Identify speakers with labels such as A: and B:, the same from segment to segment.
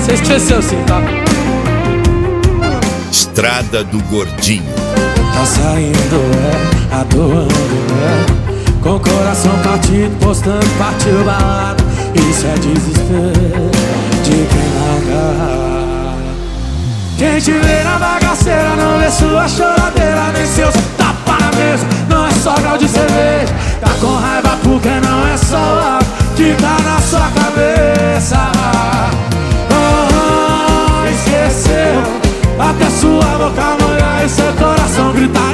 A: Você esqueceu sim, tá?
B: Estrada do Gordinho.
A: Tá saindo, atuando, com o coração partido, postando, partiu balada. Isso é desespero de quem larga. Quem te vê na bagaceira não vê sua choradeira, nem seus tapa na mesa. Não é só grau de cerveja. Tá com raiva porque não é só o álcool que tá na sua cabeça. Esqueceu até sua boca molhar e seu coração gritar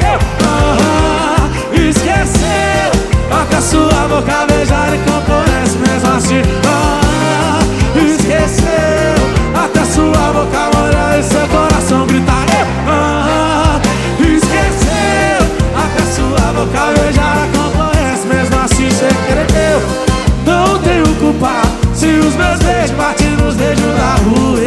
A: esqueceu até sua boca beijar e concorrência mesmo assim. Esqueceu até sua boca molhar e seu coração gritar esqueceu até sua boca beijar a concorrência mesmo assim. Cê querer não tenho culpa se os meus beijos batem nos beijos da rua.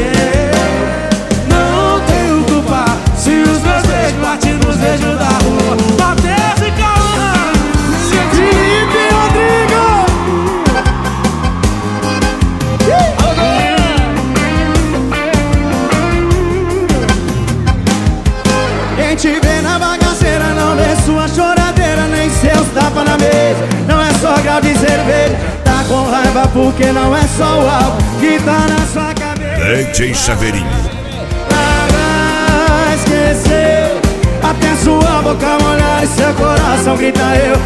A: Não tenho culpa se os meus beijos batem nos beijos da rua. Matheus e Calma, Felipe Rodrigo.
C: Quem te vê na bagaceira não vê sua choradeira, nem seus tapas na mesa. Não é só grau de cerveja. Tá com raiva porque não é só o álcool que tá na sua cabeça.
B: DJ Chaveirinho.
C: Esqueceu até sua boca molhar e seu coração grita eu.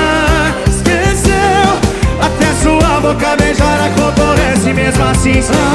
C: Esqueceu até sua boca beijar a concorrência e mesmo assim